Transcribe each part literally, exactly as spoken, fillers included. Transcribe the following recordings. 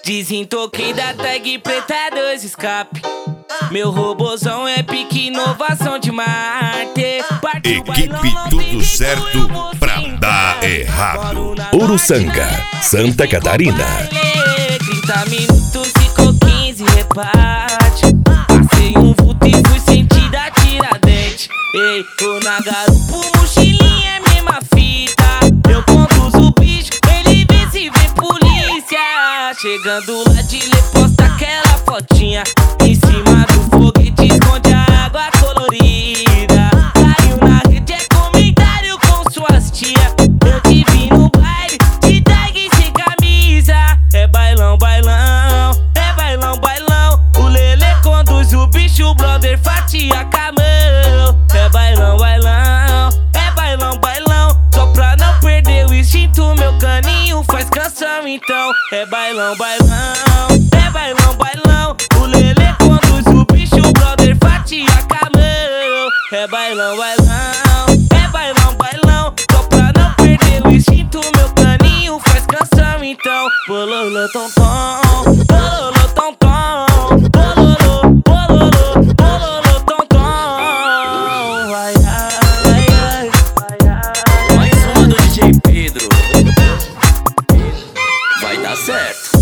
Desentoquei da tag preta, dois escape. Meu robozão é pique, inovação de Marte. Equipe Tudo Certo pra dar errado. Uruçanga, Santa Catarina. trinta minutos, ficou quinze, reparte. Passei um vulto e fui sentir da Tiradentes. Ei, tô na garupa, mochilinha é mesma fita. Eu conduzo o bicho, ele vê se vê polícia. Chegando lá de lê, posta aquela fotinha. Em cima do foguete esconde a água colorida. Caiu na rede, é comentário com suas tia. Eu te vi no baile, de tag sem camisa. É bailão, bailão, é bailão, bailão. O Lelê conduz o bicho, o brother fatia com a mão. É bailão, bailão, é bailão, bailão. Só pra não perder o instinto, meu caninho faz canção então. É bailão, bailão, é bailão, bailão. O Lelê conduz o bicho, o brother fatia com a mão. É bailão, bailão, é bailão, bailão. Só pra não perder o instinto, meu caninho faz canção então. Bololô, tom, tom, bololô, tom, tom. Bololô, bololô, bololô, tom, tom. Vai, ai, ai, ai, ai. Mais uma do D J Pedro. Vai dar certo.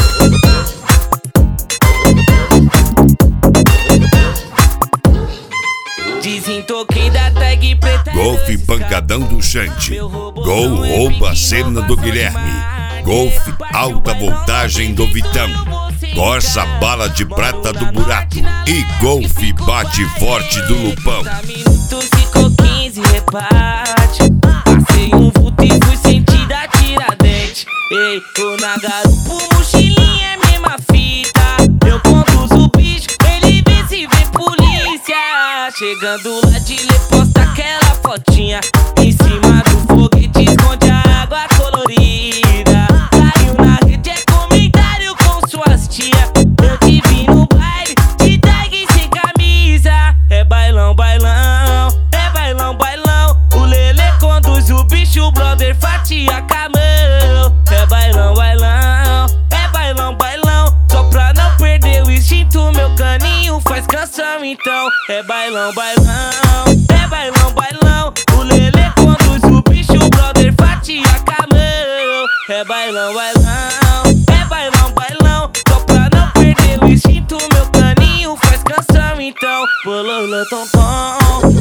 Desentoquei da tag preta. Golfe pancadão do Xande. Gol rouba a cena do Guilherme. Golfe alta voltagem do Vitão. Corsa bala de prata do Buraco. E golfe bate forte do Lupão. trinta minutos, ficou quinze, reparte. Passei um vulto e fui sentir da Tiradentes. Ei, tô na garupa, mochilinha é mesma fita. Eu conduzo o bicho, ele vê se vê polícia. Chegando lá de lê, posta aquela fotinha. Em cima do foguete esconde a água colorida. Caiu na rede, é comentário com suas tia. Eu te vi no baile, de tag sem camisa. É bailão, bailão, é bailão, bailão. O Lelê conduz o bicho, o brother fatia com a mão. É bailão, bailão, é bailão, bailão. Só pra não perder o instinto, meu caninho faz canção então. É bailão, bailão, é bailão, bailão. O Lelê conduz o bicho, o brother fatia com a mão. É bailão, bailão, é bailão, bailão. Só pra não perder o instinto, meu caninho faz canção então. Bololô, tom, tom.